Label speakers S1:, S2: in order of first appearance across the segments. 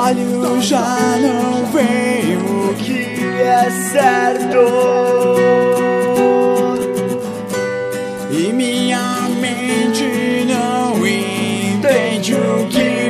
S1: olhos já não veem o que é certo, e minha mente não entende o que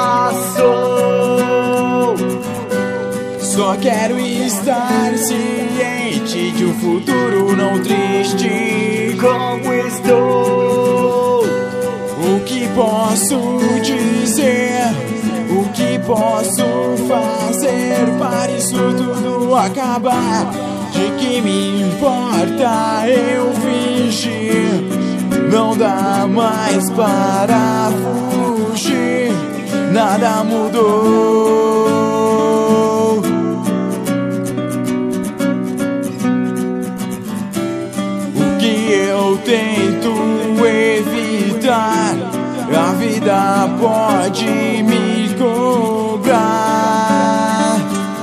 S1: passou. Só quero estar ciente de um futuro não triste como estou. O que posso dizer? O que posso fazer para isso tudo acabar? De que me importa eu fingir? Não dá mais para fugir. Nada mudou. O que eu tento evitar, a vida pode me cobrar.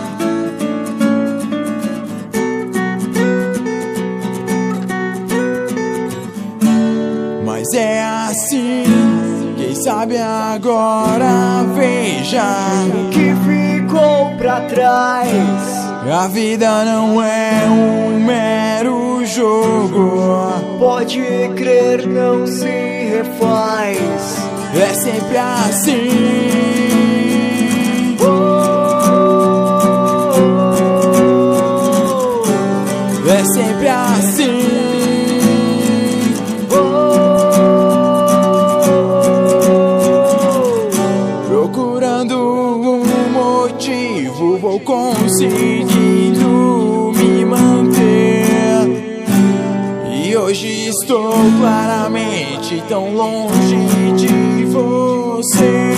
S1: Mas é assim, quem sabe agora veja
S2: o que ficou pra trás.
S1: A vida não é um mero jogo,
S2: pode crer, não se refaz.
S1: É sempre assim. É sempre assim. Procurando um motivo, vou conseguindo me manter. E hoje estou claramente tão longe de você.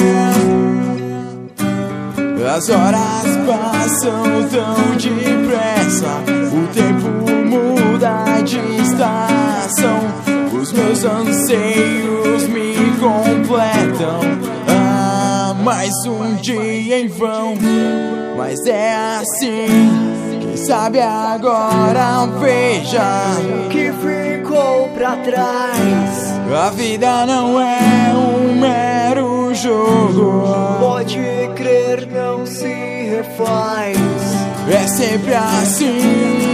S1: As horas passam tão depressa, o tempo muda de estação. Os meus anseios me completam. Mais um dia em vão, mas é assim. Quem sabe agora veja
S2: o que ficou pra trás.
S1: A vida não é um mero jogo,
S2: pode crer, não se refaz.
S1: É sempre assim.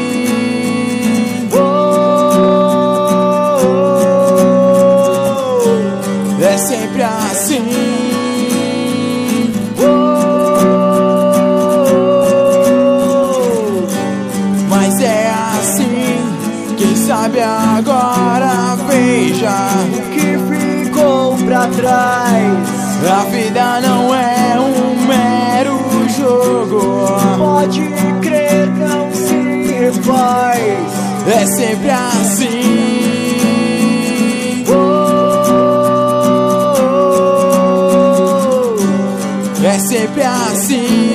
S1: É sempre assim. Mas é assim. Quem sabe agora veja
S2: o que ficou pra trás.
S1: A vida não é um mero jogo,
S2: pode crer, não se refaz.
S1: É sempre assim. É sempre assim.